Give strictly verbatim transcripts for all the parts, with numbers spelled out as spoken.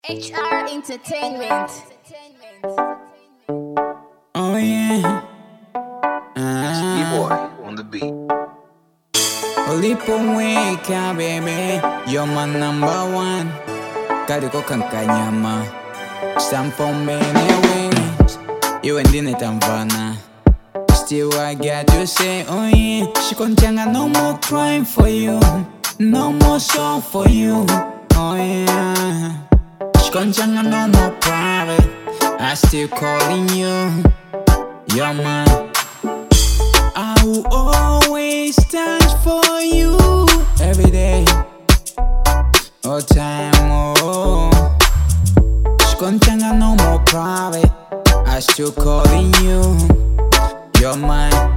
H R Entertainment. Oh yeah. E-boy on the beat. Ulipo weka baby, you're my number one. Kaliko kankanyama, stand for many ways. You and Dina Tamvana. Still I got you say, oh yeah. She conchanga, no more crying for you, no more song for you. Oh yeah. She conchanga, no more private. I still calling you. You're mine. I will always stand for you every day, all time, oh. Shkonchanga no more private, I still calling you. You're mine.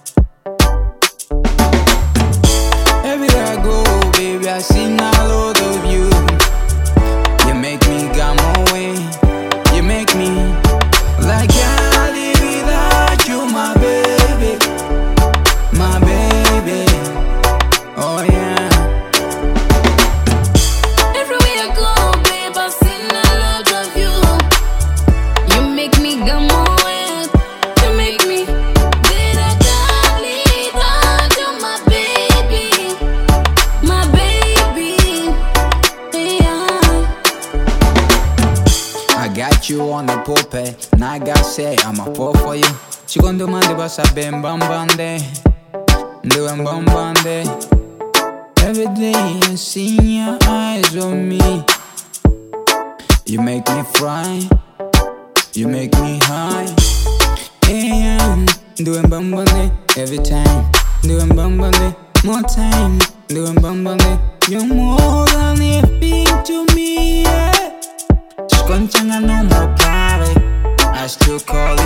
Everywhere I go, baby, I see a lot of you. You make me come away. You make me like I live without you, my baby. My baby, oh yeah. Everywhere I go, babe, I've seen a lot of you. You make me go more. You make me that I can't live without you, my baby, my baby, yeah. I got you on the pulpit, and I got say I'm a fall for you. She gon' do my debas a bam bam bande, doing bam bande. Every day I see your eyes on me. You make me fry, you make me high. Yeah, doing bam bande every time, doing bam bande more time, doing bam bande. You're more than everything to me. Yeah. Shkonchanga no more private, I still call